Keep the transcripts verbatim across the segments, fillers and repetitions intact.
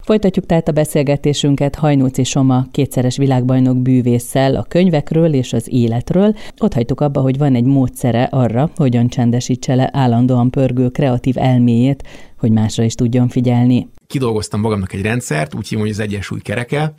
Folytatjuk tehát a beszélgetésünket Hajnóci Soma kétszeres világbajnok bűvésszel a könyvekről és az életről. Ott hagytuk abba, hogy van egy módszere arra, hogyan csendesítse le állandóan pörgő kreatív elméjét, hogy másra is tudjon figyelni. Kidolgoztam magamnak egy rendszert, úgy hívom, hogy az egyensúly kereke.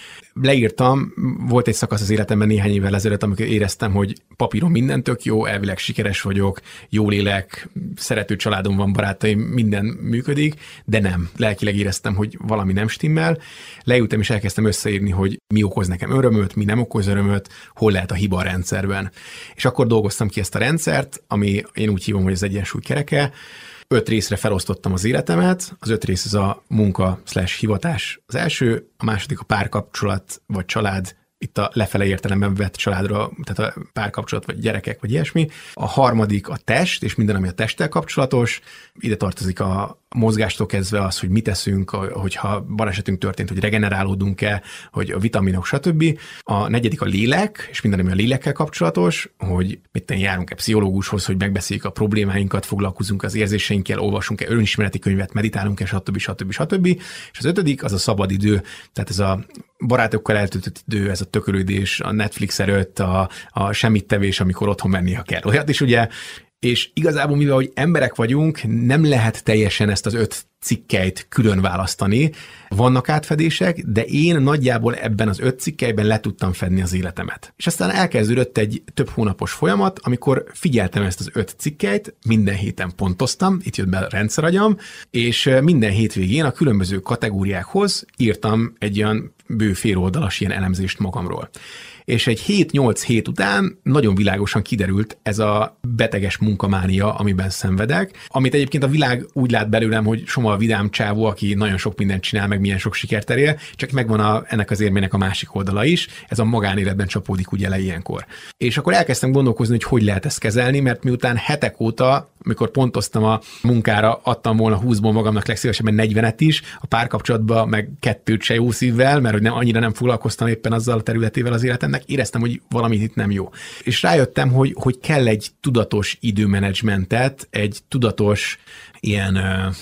Leírtam, volt egy szakasz az életemben néhány évvel ezelőtt, amikor éreztem, hogy papíron minden tök jó, elvileg sikeres vagyok, jól élek, szerető családom van, barátaim, minden működik, de nem. Lelkileg éreztem, hogy valami nem stimmel. Leültem és elkezdtem összeírni, hogy mi okoz nekem örömöt, mi nem okoz örömöt, hol lehet a hiba a rendszerben. És akkor dolgoztam ki ezt a rendszert, ami én úgy hívom, hogy az egyensúly kereke. Öt részre felosztottam az életemet, az öt rész az a munka slash hivatás az első, a második a párkapcsolat vagy család, itt a lefele értelemben vett családra, tehát a párkapcsolat vagy gyerekek vagy ilyesmi. A harmadik a test, és minden, ami a testtel kapcsolatos. Ide tartozik a mozgástól kezdve az, hogy mit teszünk, hogyha balesetünk történt, hogy regenerálódunk-e, hogy a vitaminok, stb. A negyedik a lélek, és minden, ami a lélekkel kapcsolatos, hogy mit járunk-e pszichológushoz, hogy megbeszéljük a problémáinkat, foglalkozunk az érzéseinkkel, olvasunk-e önismereti könyvet, meditálunk-e, stb. stb. stb. És az ötödik az a szabadidő, tehát ez a barátokkal eltöltött idő, ez a tökölődés, a Netflix előtt, a, a semmit tevés, amikor otthon menni, ha kell. Olyat is ugye, és igazából mivel, hogy emberek vagyunk, nem lehet teljesen ezt az öt cikkeit külön választani. Vannak átfedések, de én nagyjából ebben az öt cikkelyben le tudtam fedni az életemet. És aztán elkezdődött egy több hónapos folyamat, amikor figyeltem ezt az öt cikkeit, minden héten pontoztam, itt jött be a rendszeragyam, és minden hétvégén a különböző kategóriákhoz írtam egy olyan bő féloldalas ilyen elemzést magamról. És egy hét-nyolc hét után nagyon világosan kiderült ez a beteges munkamánia, amiben szenvedek, amit egyébként a világ úgy lát belőlem, hogy Soma a vidám csávó, aki nagyon sok mindent csinál, meg milyen sok sikert elér, csak megvan a, ennek az érmének a másik oldala is, ez a magánéletben csapódik ugye le ilyenkor. És akkor elkezdtem gondolkozni, hogy hogy lehet ezt kezelni, mert miután hetek óta, amikor pontoztam a munkára, adtam volna húszból magamnak legszívesebben negyvenet is, a párkapcsolatban meg kettőt se jó szívvel, mert hogy nem, annyira nem foglalkoztam éppen azzal a területével az életemnek, éreztem, hogy valami itt nem jó. És rájöttem, hogy, hogy kell egy tudatos időmenedzsmentet, egy tudatos ilyen,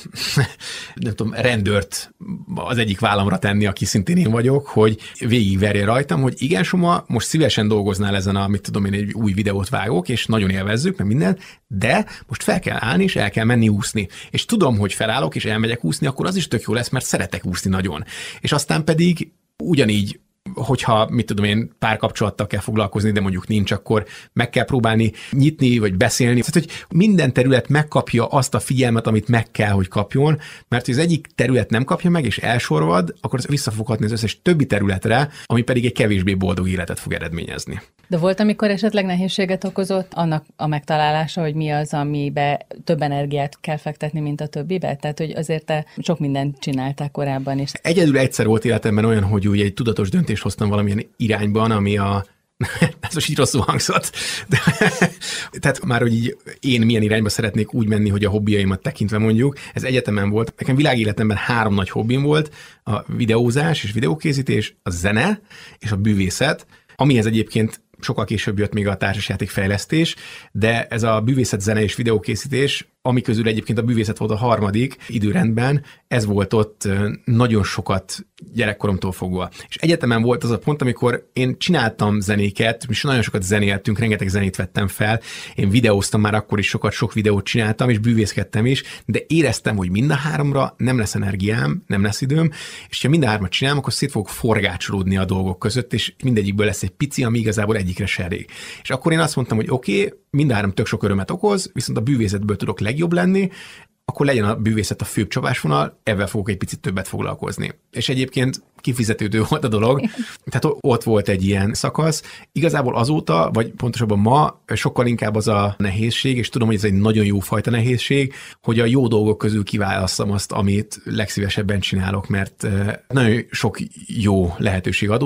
nem tudom, rendőrt az egyik vállamra tenni, aki szintén én vagyok, hogy végigverje rajtam, hogy igen, Soma, most szívesen dolgoznál ezen a, mit tudom én, egy új videót vágok, és nagyon élvezzük, meg minden, de most fel kell állni, és el kell menni úszni. És tudom, hogy felállok, és elmegyek úszni, akkor az is tök jó lesz, mert szeretek úszni nagyon. És aztán pedig ugyanígy, hogyha, mit tudom én, párkapcsolattal kell foglalkozni, de mondjuk nincs, akkor meg kell próbálni nyitni, vagy beszélni. Tehát, hogy minden terület megkapja azt a figyelmet, amit meg kell, hogy kapjon, mert ha az egyik terület nem kapja meg, és elsorvad, akkor ez visszafoghatni az összes többi területre, ami pedig egy kevésbé boldog életet fog eredményezni. De volt, amikor esetleg nehézséget okozott annak a megtalálása, hogy mi az, amibe több energiát kell fektetni, mint a többibe? Tehát, hogy azért te sok mindent csináltál korábban is. Egyedül egyszer volt életemben olyan, hogy úgy egy tudatos döntést hoztam valamilyen irányban, ami a ez most így rosszul hangzott. De, tehát már, hogy így én milyen irányba szeretnék úgy menni, hogy a hobbiaimat tekintve mondjuk, ez egyetemen volt. Nekem világéletemben három nagy hobbim volt, a videózás és videókészítés, a zene és a bűvészet, amihez egyébként sokkal később jött még a társasjátékfejlesztés, de ez a bűvészet, zene és videókészítés, ami közül egyébként a bűvészet volt a harmadik időrendben, ez volt ott nagyon sokat gyerekkoromtól fogva. És egyetemen volt az a pont, amikor én csináltam zenéket, és nagyon sokat zenéltünk, rengeteg zenét vettem fel, én videóztam már akkor is sokat, sok videót csináltam, és bűvészkedtem is, de éreztem, hogy mind a háromra nem lesz energiám, nem lesz időm, és ha mind a hármat csinálom, akkor szét fogok forgácsolódni a dolgok között, és mindegyikből lesz egy pici, ami igazából egyikre se elég. És akkor én azt mondtam, hogy oké, okay, mind a három tök sok örömet okoz, viszont a bűvészetből tudok legjobb lenni, akkor legyen a bűvészet a főbb csapásvonal, ebben fogok egy picit többet foglalkozni. És egyébként kifizetődő volt a dolog, tehát ott volt egy ilyen szakasz. Igazából azóta, vagy pontosabban ma sokkal inkább az a nehézség, és tudom, hogy ez egy nagyon jó fajta nehézség, hogy a jó dolgok közül kiválasszam azt, amit legszívesebben csinálok, mert nagyon sok jó lehetőség adódik,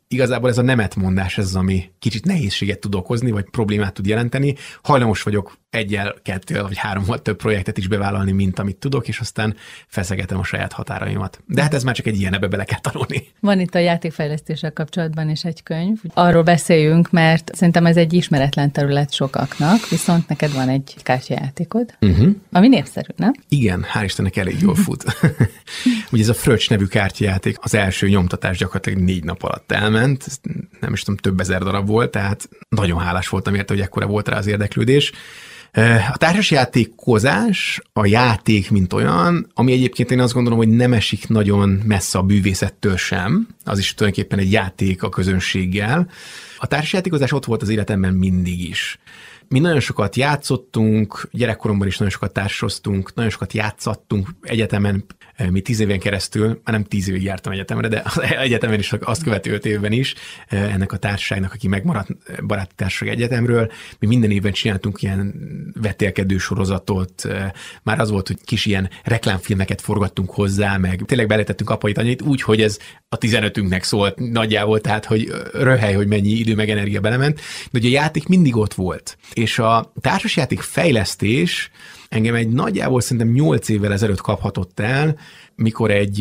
igazából ez a nemetmondás, ez az, ami kicsit nehézséget tud okozni, vagy problémát tud jelenteni. Hajlamos vagyok egyel, kettővel, vagy hárommal több projektet is bevállalni, mint amit tudok, és aztán feszegetem a saját határaimat. De hát ez már csak egy ilyen, ebbe bele kell tanulni. Van itt a játékfejlesztéssel kapcsolatban is egy könyv. Arról beszéljünk, mert szerintem ez egy ismeretlen terület sokaknak, viszont neked van egy kártyajátékod, uh-huh. ami népszerű, nem? Igen, hál' Istennek elég jól fut. Ugye ez a Fröccs nevű kártyajáték, az első nyomtatás gyakorlatilag négy nap alatt elment, nem is tudom, több ezer darab volt, tehát nagyon hálás voltam érte, hogy ekkora volt rá az érdeklődés. A társasjátékozás, a játék, mint olyan, ami egyébként én azt gondolom, hogy nem esik nagyon messze a bűvészettől sem, az is tulajdonképpen egy játék a közönséggel. A társasjátékozás ott volt az életemben mindig is. Mi nagyon sokat játszottunk, gyerekkoromban is nagyon sokat társoztunk, nagyon sokat játszattunk egyetemen, mi tíz éven keresztül, már nem tíz évig jártam egyetemre, de az egyetemen is, azt követő öt évben is, ennek a társaságnak, aki megmaradt baráti társaság egyetemről, mi minden évben csináltunk ilyen vetélkedő sorozatot, már az volt, hogy kis ilyen reklámfilmeket forgattunk hozzá, meg tényleg beletettünk apait, anyait, úgy, hogy ez a tizenötünknek szólt nagyjából, tehát hogy röhely, hogy mennyi idő meg energia belement, de ugye a játék mindig ott volt. És a társasjáték fejlesztés engem egy nagyjából szerintem nyolc évvel ezelőtt kaphatott el, mikor egy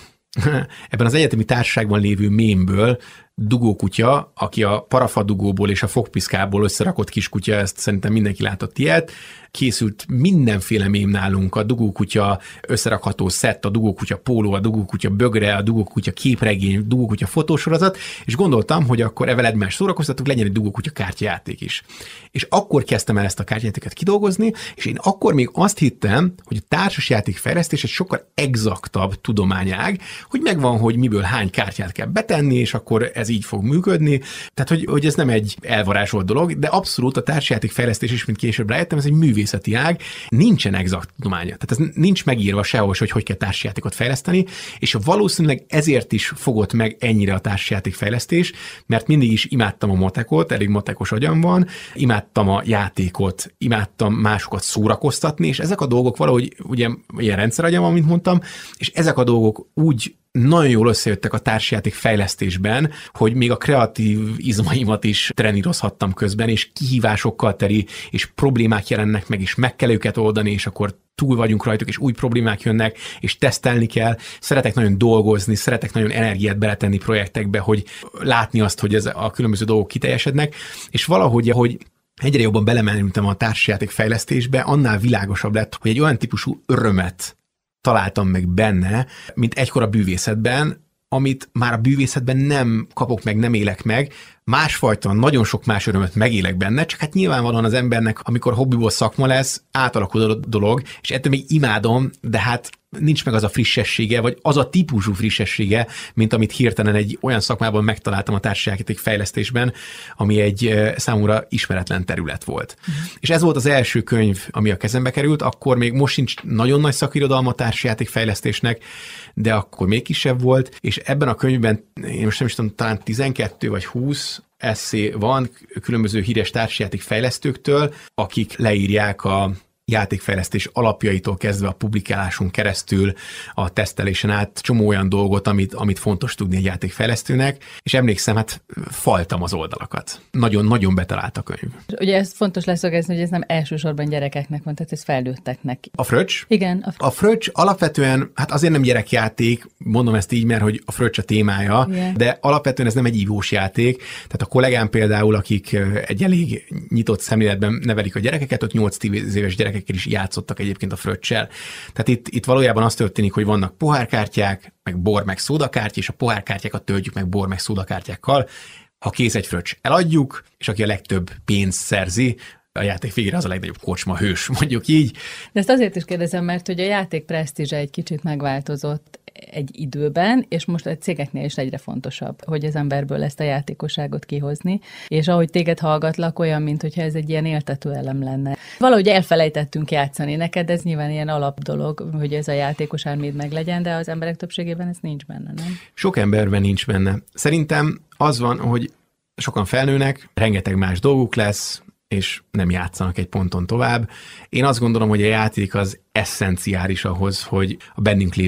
ebben az egyetemi társaságban lévő mémből dugókutya, aki a parafadugóból és a fogpiszkából összerakott kiskutya, ezt szerintem mindenki látott ilyet, készült mindenféle mém nálunk, a dugókutya összerakható szett, a dugókutya póló, a dugókutya bögre, a dugókutya képregény, a dugókutya fotósorozat, és gondoltam, hogy akkor evel egymást szórakoztatunk, legyen egy dugókutya kártyajáték is. És akkor kezdtem el ezt a kártyajátéket kidolgozni, és én akkor még azt hittem, hogy a társasjáték fejlesztés egy sokkal exaktabb tudományág, hogy megvan, hogy miből hány kártyát kell betenni, és akkor ez így fog működni. Tehát, hogy, hogy ez nem egy elvarázsolt dolog, de abszolút a társasjáték fejlesztés is, mint később rájöttem, ez egy művészeti ág, nincsen exakt tudománya. Tehát ez nincs megírva sehol, hogy hogy kell társasjátékot fejleszteni, és valószínűleg ezért is fogott meg ennyire a társasjáték fejlesztés, mert mindig is imádtam a matekot, elég matekos agyam van, imádtam a játékot, imádtam másokat szórakoztatni, és ezek a dolgok valahogy, ugye ilyen rendszeragyam van, mint mondtam, és ezek a dolgok úgy nagyon jól összejöttek a társasjáték fejlesztésben, hogy még a kreatív izmaimat is trenírozhattam közben, és kihívásokkal teli, és problémák jelennek meg, és meg kell őket oldani, és akkor túl vagyunk rajtuk, és új problémák jönnek, és tesztelni kell. Szeretek nagyon dolgozni, szeretek nagyon energiát beletenni projektekbe, hogy látni azt, hogy ez a különböző dolgok kiteljesednek, és valahogy, hogy egyre jobban belementem a társasjáték fejlesztésbe, annál világosabb lett, hogy egy olyan típusú örömet találtam meg benne, mint egykor a bűvészetben, amit már a bűvészetben nem kapok meg, nem élek meg, másfajta, nagyon sok más örömöt megélek benne, csak hát nyilvánvalóan az embernek, amikor hobbiból szakma lesz, átalakul a dolog, és ettől még imádom, de hát nincs meg az a frissessége, vagy az a típusú frissessége, mint amit hirtelen egy olyan szakmában megtaláltam a társasjáték fejlesztésben, ami egy számomra ismeretlen terület volt. Uh-huh. És ez volt az első könyv, ami a kezembe került, akkor még most sincs nagyon nagy szakirodalma a társasjáték fejlesztésnek, de akkor még kisebb volt, és ebben a könyvben, én most nem is tudom, talán tizenkettő vagy húsz esszé van különböző híres társasjáték fejlesztőktől, akik leírják a játékfejlesztés alapjaitól kezdve a publikáláson keresztül, a tesztelésen át csomó olyan dolgot, amit, amit fontos tudni egy játékfejlesztőnek, és emlékszem, hát faltam az oldalakat. Nagyon-nagyon betalált a könyv. Ugye ez fontos leszögezni, hogy ez nem elsősorban gyerekeknek van, tehát ez felnőtteknek. A Fröccs? Igen. A, a Fröccs alapvetően, hát azért nem gyerekjáték, mondom ezt így, mert hogy a Fröccs a témája, yeah. de alapvetően ez nem egy ívós játék. Tehát a kollégám például, akik egy elég nyitott szemléletben nevelik a gyerekeket, ott nyolc-tíz éves gyerekek is játszottak egyébként a Fröccsel. Tehát itt, itt valójában az történik, hogy vannak pohárkártyák, meg bor, meg szódakártya, és a pohárkártyákat töltjük meg bor, meg szódakártyákkal. Ha kész egy Fröccs, eladjuk, és aki a legtöbb pénzt szerzi, a játék végére az a legnagyobb kocsma hős, mondjuk így. De ezt azért is kérdezem, mert hogy a játék presztízse egy kicsit megváltozott egy időben, és most a cégeknél is egyre fontosabb, hogy az emberből ezt a játékosságot kihozni, és ahogy téged hallgatlak, olyan, mintha ez egy ilyen éltető elem lenne. Valahogy elfelejtettünk játszani. Neked ez nyilván ilyen alap dolog, hogy ez a játékos elméd meglegyen, de az emberek többségében ez nincs benne, nem? Sok emberben nincs benne. Szerintem az van, hogy sokan felnőnek, rengeteg más dolguk lesz, és nem játszanak egy ponton tovább. Én azt gondolom, hogy a játék az esszenciális ahhoz, hogy a bennünk lévő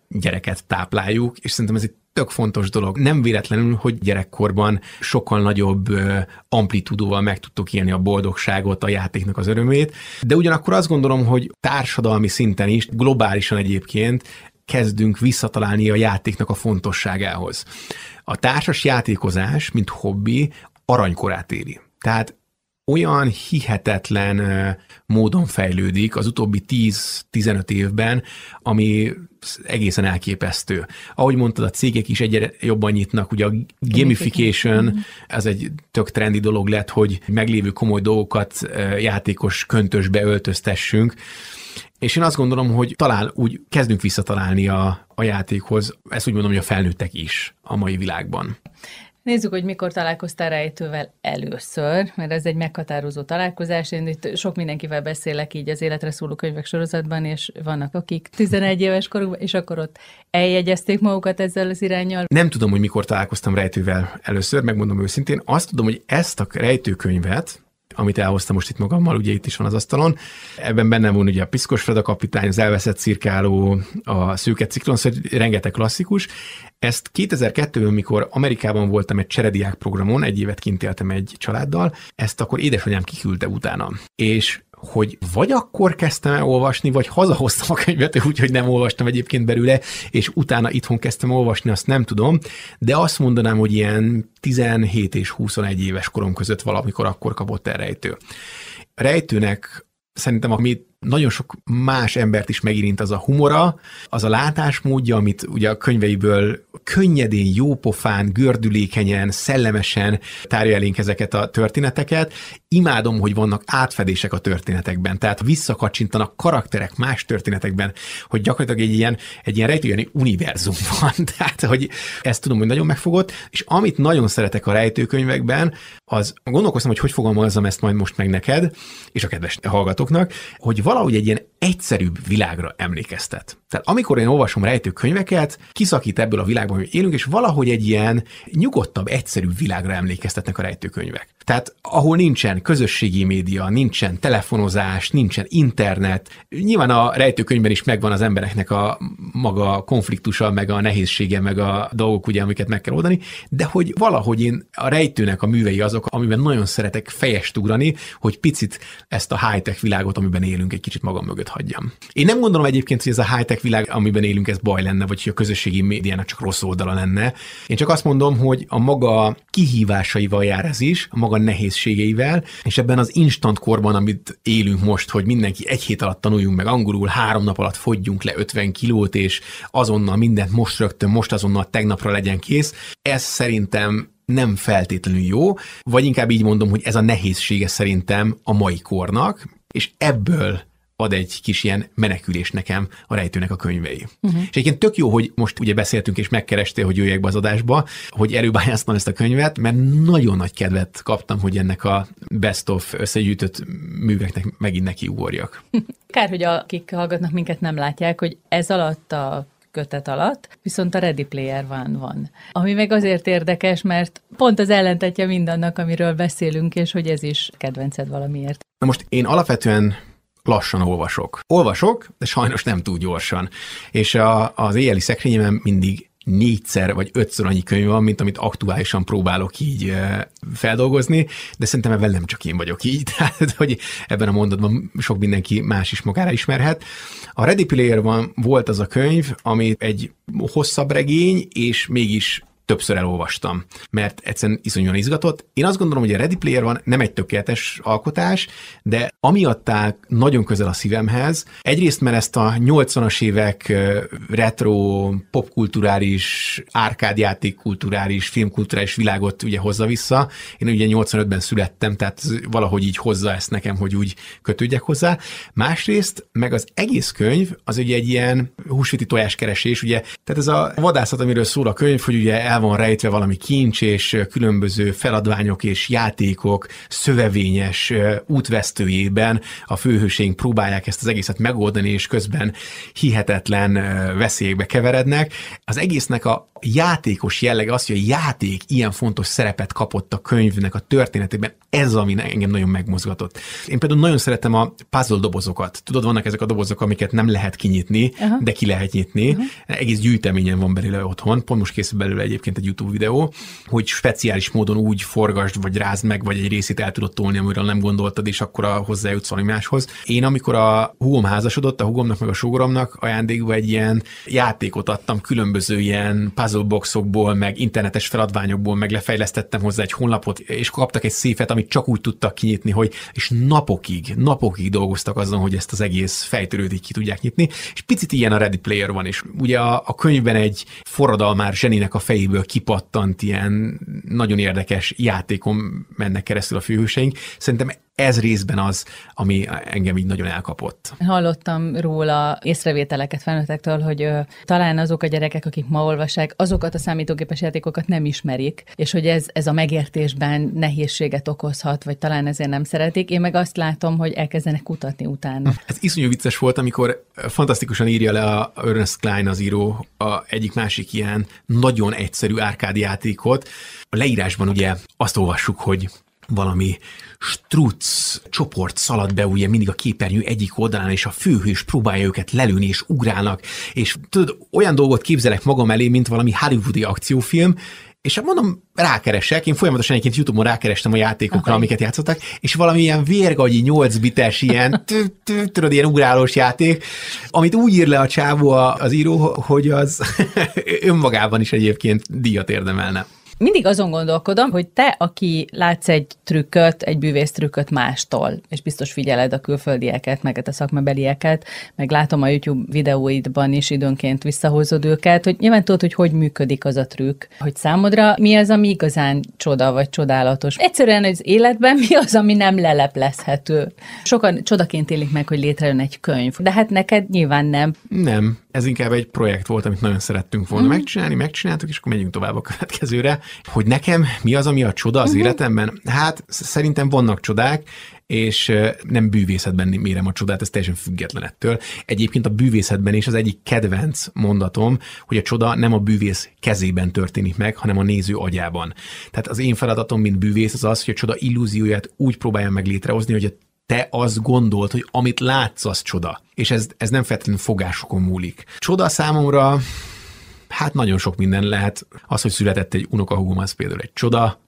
gyereket tápláljuk, és szerintem ez egy tök fontos dolog. Nem véletlenül, hogy gyerekkorban sokkal nagyobb amplitúdóval meg tudtuk élni a boldogságot, a játéknak az örömét, de ugyanakkor azt gondolom, hogy társadalmi szinten is, globálisan egyébként kezdünk visszatalálni a játéknak a fontosságához. A társas játékozás, mint hobbi, aranykorát éri. Tehát olyan hihetetlen módon fejlődik az utóbbi tíz-tizenöt évben, ami egészen elképesztő. Ahogy mondtad, a cégek is egyre jobban nyitnak, ugye a gamification, ez egy tök trendi dolog lett, hogy meglévő komoly dolgokat játékos köntösbe öltöztessünk, és én azt gondolom, hogy talán úgy kezdünk visszatalálni a, a játékhoz, ezt úgy mondom, hogy a felnőttek is a mai világban. Nézzük, hogy mikor találkoztál rejtővel először, mert ez egy meghatározó találkozás. Én itt sok mindenkivel beszélek így az Életre szóló könyvek sorozatban, és vannak, akik tizenegy éves korukban, és akkor ott eljegyezték magukat ezzel az iránnyal. Nem tudom, hogy mikor találkoztam rejtővel először, megmondom őszintén. Azt tudom, hogy ezt a rejtőkönyvet, amit elhoztam most itt magammal, ugye itt is van az asztalon. Ebben benne van ugye a Piszkos Freda kapitány, az Elveszett cirkáló, a Szőke ciklon, szóval rengeteg klasszikus. Ezt kétezer-kettőben, mikor Amerikában voltam egy cserediák programon, egy évet kint éltem egy családdal, ezt akkor édesanyám kiküldte utána. És hogy vagy akkor kezdtem el olvasni, vagy hazahoztam a könyvet, úgyhogy nem olvastam egyébként belőle, és utána itthon kezdtem olvasni, azt nem tudom, de azt mondanám, hogy ilyen tizenhét és huszonegy éves korom között valamikor akkor kapott el rejtő. Rejtőnek szerintem, amit nagyon sok más embert is megérint, az a humora, az a látásmódja, amit ugye a könyveiből könnyedén, jópofán, gördülékenyen, szellemesen tárja elénk ezeket a történeteket. Imádom, hogy vannak átfedések a történetekben, tehát visszakacsintanak karakterek más történetekben, hogy gyakorlatilag egy ilyen, egy ilyen rejtőjeni univerzum van. Tehát, hogy ezt tudom, hogy nagyon megfogott, és amit nagyon szeretek a rejtőkönyvekben, az gondolkoztam, hogy hogy fogalmazzam ezt majd most meg neked, és a kedves hallgatóknak, hogy valahogy egy ilyen egyszerűbb világra emlékeztet. Tehát amikor én olvasom rejtőkönyveket, kiszakít ebből a világban, hogy élünk, és valahogy egy ilyen nyugodtabb, egyszerűbb világra emlékeztetnek a rejtőkönyvek. Tehát ahol nincsen közösségi média, nincsen telefonozás, nincsen internet, nyilván a rejtőkönyvben is megvan az embereknek a maga konfliktusa, meg a nehézsége, meg a dolgok, ugye, amiket meg kell oldani, de hogy valahogy én a rejtőnek a művei azok, amiben nagyon szeretek fejest ugrani, hogy picit ezt a high-tech világot, amiben élünk, egy kicsit magam mögött hagyjam. Én nem gondolom egyébként, hogy ez a high-tech világ, amiben élünk, ez baj lenne, vagy hogy a közösségi médiának csak rossz oldala lenne. Én csak azt mondom, hogy a maga kihívásaival jár ez is, a maga nehézségeivel, és ebben az instant korban, amit élünk most, hogy mindenki egy hét alatt tanuljunk meg angolul, három nap alatt fogyjunk le ötven kilót, és azonnal mindent most rögtön, most azonnal tegnapra legyen kész, ez szerintem nem feltétlenül jó, vagy inkább így mondom, hogy ez a nehézsége szerintem a mai kornak, és ebből ad egy kis ilyen menekülés nekem a rejtőnek a könyvei. Uh-huh. És egyébként tök jó, hogy most ugye beszéltünk és megkerestél, hogy jöjjek be az adásba, hogy előbányáztam ezt a könyvet, mert nagyon nagy kedvet kaptam, hogy ennek a best of összegyűjtött műveknek megint nekiugorjak. Kár, hogy akik hallgatnak minket nem látják, hogy ez alatt a kötet alatt, viszont a Ready Player One van. Ami meg azért érdekes, mert pont az ellentetje mindannak, amiről beszélünk, és hogy ez is kedvenced valamiért. Na most én alapvetően lassan olvasok. Olvasok, de sajnos nem túl gyorsan. És a, az éjjeli szekrényemben mindig négyszer vagy ötször annyi könyv van, mint amit aktuálisan próbálok így e, feldolgozni, de szerintem ebben nem csak én vagyok így, tehát hogy ebben a mondatban sok mindenki más is magára ismerhet. A Ready Player One volt az a könyv, ami egy hosszabb regény, és mégis többször elolvastam, mert egyszerűen iszonyúan izgatott. Én azt gondolom, hogy a Ready Player One nem egy tökéletes alkotás, de amiatt áll nagyon közel a szívemhez, egyrészt, mert ezt a nyolcvanas évek retro, popkulturális, árkádjátékkulturális, filmkulturális világot ugye hozza vissza. Én ugye nyolcvanötben születtem, tehát valahogy így hozza ezt nekem, hogy úgy kötődjek hozzá. Másrészt, meg az egész könyv, az ugye egy ilyen húsvéti tojáskeresés, ugye, tehát ez a vadászat, amiről szól a könyv, hogy ugye el van rejtve valami kincs, és különböző feladványok és játékok szövevényes útvesztőjében a főhőseink próbálják ezt az egészet megoldani, és közben hihetetlen veszélyekbe keverednek. Az egésznek a játékos jellege az, hogy a játék ilyen fontos szerepet kapott a könyvnek a történetében, ez ami engem nagyon megmozgatott. Én például nagyon szeretem a puzzle dobozokat. Tudod, vannak ezek a dobozok, amiket nem lehet kinyitni, aha, de ki lehet nyitni. Uh-huh. Egész gyűjteményen van belőle otthon. Pont most készül belőle egyébként egy YouTube videó, hogy speciális módon úgy forgasd, vagy rázd meg, vagy egy részét el tudod tolni, amiről nem gondoltad, és akkor hozzájutsz valami máshoz. Én amikor a húgom házasodott, a húgomnak meg a sógoromnak ajándékba egy ilyen játékot adtam, különböző ilyen puzzle boxokból, meg internetes feladványokból, meg lefejlesztettem hozzá egy honlapot, és kaptak egy széfet, amit csak úgy tudtak kinyitni, hogy és napokig, napokig dolgoztak azon, hogy ezt az egész fejtörőt így ki tudják nyitni, és picit ilyen a Ready Player van is. Ugye a, a könyvben egy forradalmár zseninek a fejéből kipattant ilyen nagyon érdekes játékon mennek keresztül a főhőseink. Szerintem ez részben az, ami engem így nagyon elkapott. Hallottam róla észrevételeket felnőttektől, hogy ö, talán azok a gyerekek, akik ma olvassák, azokat a számítógépes játékokat nem ismerik, és hogy ez, ez a megértésben nehézséget okozhat, vagy talán ezért nem szeretik. Én meg azt látom, hogy elkezdenek kutatni utána. Ez iszonyú vicces volt, amikor fantasztikusan írja le a Ernest Cline az író a egyik másik ilyen nagyon egyszerű árkádi játékot. A leírásban ugye azt olvassuk, hogy valami struc csoport szalad be ugye mindig a képernyő egyik oldalán, és a főhős próbálja őket lelőni, és ugrálnak, és tudod, olyan dolgot képzelek magam elé, mint valami hollywoodi akciófilm, és mondom, rákeresek, én folyamatosan egyébként YouTube-on rákerestem a játékokra, okay, amiket játszottak, és valami ilyen vérgagyi nyolc bites, ilyen, tudod, ilyen ugrálós játék, amit úgy ír le a csávó az író, hogy az önmagában is egyébként díjat érdemelne. Mindig azon gondolkodom, hogy te, aki látsz egy trükköt, egy bűvész trükköt mástól, és biztos figyeled a külföldieket, meg a szakmabelieket, meg látom a YouTube videóidban is időnként visszahozod őket, hogy nyilván tudod, hogy hogy működik az a trükk, hogy számodra mi az, ami igazán csoda vagy csodálatos. Egyszerűen az életben mi az, ami nem leleplezhető. Sokan csodaként élik meg, hogy létrejön egy könyv, de hát neked nyilván nem. Nem. Ez inkább egy projekt volt, amit nagyon szerettünk volna mm. megcsinálni, megcsináltuk, és akkor megyünk tovább a következőre. Hogy nekem mi az, ami a csoda az uh-huh. életemben? Hát szerintem vannak csodák, és nem bűvészetben mérem a csodát, ez teljesen független ettől. Egyébként a bűvészetben is az egyik kedvenc mondatom, hogy a csoda nem a bűvész kezében történik meg, hanem a néző agyában. Tehát az én feladatom, mint bűvész, az az, hogy a csoda illúzióját úgy próbáljam meg létrehozni, hogy a te azt gondolt, hogy amit látsz, az csoda. És ez, ez nem feltétlenül fogásokon múlik. Csoda számomra, hát nagyon sok minden lehet. Az, hogy született egy unokahúgom, az például egy csoda.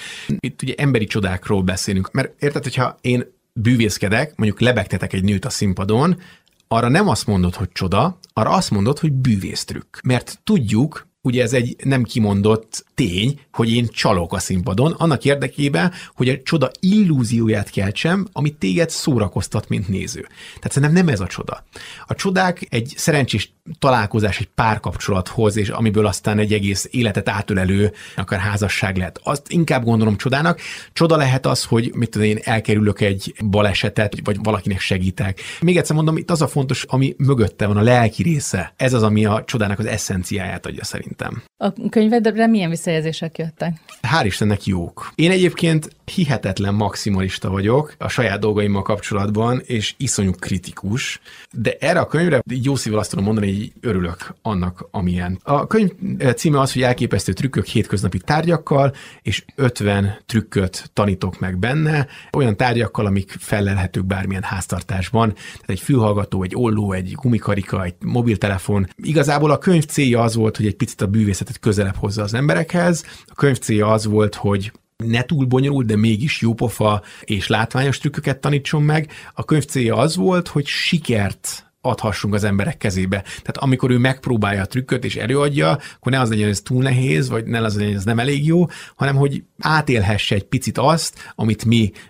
Itt ugye emberi csodákról beszélünk. Mert érted, hogyha én bűvészkedek, mondjuk lebegtetek egy nőt a színpadon, arra nem azt mondod, hogy csoda, arra azt mondod, hogy bűvésztrükk. Mert tudjuk, ugye ez egy nem kimondott tény, hogy én csalok a színpadon, annak érdekében, hogy a csoda illúzióját keltsem, amit téged szórakoztat, mint néző. Tehát szerintem nem ez a csoda. A csodák egy szerencsés találkozás, egy párkapcsolathoz, és amiből aztán egy egész életet átölelő, akár házasság lehet. Azt inkább gondolom csodának. Csoda lehet az, hogy mit tudom én, elkerülök egy balesetet, vagy valakinek segítek. Még egyszer mondom, itt az a fontos, ami mögötte van, a lelki része. Ez az, ami a csodának az eszenciáját adja szerintem. A könyvedre milyen visszajelzések jöttek? Hál' Istennek jók. Én egyébként hihetetlen maximalista vagyok a saját dolgaimmal kapcsolatban, és iszonyú kritikus, de erre a könyvre jó szívvel azt tudom mondani, hogy örülök annak, amilyen. A könyv címe az, hogy elképesztő trükkök hétköznapi tárgyakkal, és ötven trükköt tanítok meg benne, olyan tárgyakkal, amik fellelhetők bármilyen háztartásban. Tehát egy fülhallgató, egy olló, egy gumikarika, egy mobiltelefon. Igazából a könyv célja az volt, hogy egy picit a bűvészetet közelebb hozza az emberekhez. A könyv célja az volt, hogy ne túl bonyolult, de mégis jópofa és látványos trükköket tanítson meg. A könyv célja az volt, hogy sikert adhassunk az emberek kezébe. Tehát amikor ő megpróbálja a trükköt és előadja, akkor ne az legyen, hogy ez túl nehéz, vagy ne az legyen, hogy ez nem elég jó, hanem hogy átélhesse egy picit azt, amit mi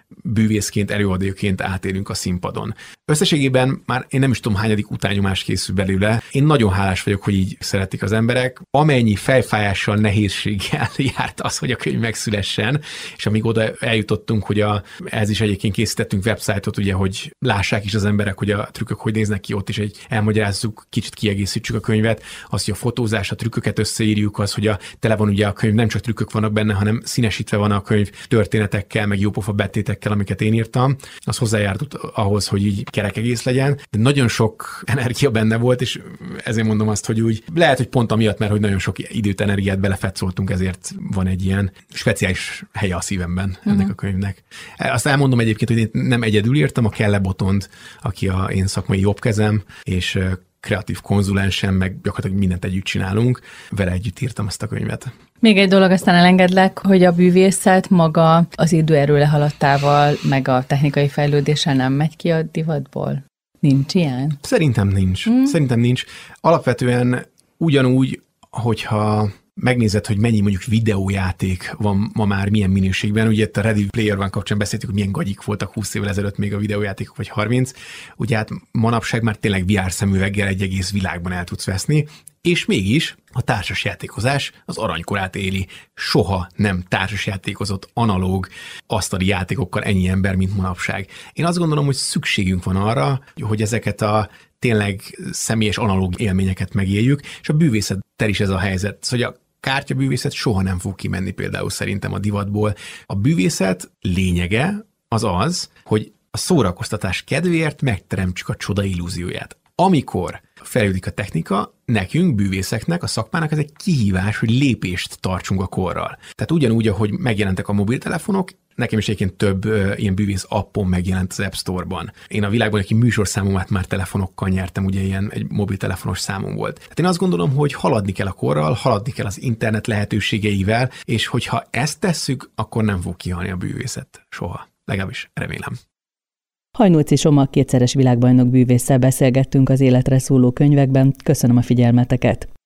bűvészként, előadóként átélünk a színpadon. Összességében már én nem is tudom, hányadik utánnyomás készül belőle. Én nagyon hálás vagyok, hogy így szeretik az emberek. Amennyi fejfájással, nehézséggel járt az, hogy a könyv megszülessen, és amíg oda eljutottunk, hogy a, ez is egyébként készítettünk websájtot, ugye, hogy lássák is az emberek, hogy a trükkök hogy néznek ki, ott is egy elmagyarázzuk, kicsit kiegészítsük a könyvet, az, hogy a fotózás, a trükköket összeírjuk, az, hogy a tele van ugye a könyv, nem csak trükkök vannak benne, hanem színesítve van a könyv történetekkel, meg jópofa betétekkel, amiket én írtam. Az hozzájárult ahhoz, hogy így kerek egész legyen. De nagyon sok energia benne volt, és ezért mondom azt, hogy úgy lehet, hogy pont amiatt, mert hogy nagyon sok időt, energiát belefetszoltunk, ezért van egy ilyen speciális helye a szívemben ennek uh-huh. a könyvnek. Azt elmondom egyébként, hogy én nem egyedül írtam, a Kelle Botond, aki a én szakmai jobb kezem, és kreatív konzulensem, meg gyakorlatilag mindent együtt csinálunk. Vele együtt írtam ezt a könyvet. Még egy dolog, aztán elengedlek, hogy a bűvészet maga az idő erőle haladtával, meg a technikai fejlődéssel nem megy ki a divatból? Nincs ilyen? Szerintem nincs. Hmm. Szerintem nincs. Alapvetően ugyanúgy, hogyha megnézed, hogy mennyi mondjuk videójáték van ma már, milyen minőségben. Ugye itt a Ready Player One kapcsán beszéltük, hogy milyen gagyik voltak húsz évvel ezelőtt még a videójátékok, vagy harminc. Ugye hát manapság már tényleg vé er szemüveggel egy egész világban el tudsz veszni, és mégis a társasjátékozás az aranykorát éli. Soha nem társasjátékozott analóg asztali játékokkal ennyi ember, mint manapság. Én azt gondolom, hogy szükségünk van arra, hogy ezeket a tényleg személyes analóg élményeket megéljük, és a bűvészettel is ez a helyzet. Szóval a kártyabűvészet soha nem fog kimenni például szerintem a divatból. A bűvészet lényege az az, hogy a szórakoztatás kedvéért megteremtsük a csoda illúzióját. Amikor fejlődik a technika, nekünk, bűvészeknek, a szakmának ez egy kihívás, hogy lépést tartsunk a korral. Tehát ugyanúgy, ahogy megjelentek a mobiltelefonok, nekem is egyébként több uh, ilyen bűvész appon megjelent az App Store-ban. Én a világban egy műsorszámomat már telefonokkal nyertem, ugye ilyen egy mobiltelefonos számom volt. Tehát én azt gondolom, hogy haladni kell a korral, haladni kell az internet lehetőségeivel, és hogyha ezt tesszük, akkor nem fog kihalni a bűvészet soha. Legalábbis remélem. Hajnóci Soma kétszeres világbajnok bűvésszel beszélgettünk az életre szóló könyvekben. Köszönöm a figyelmeteket!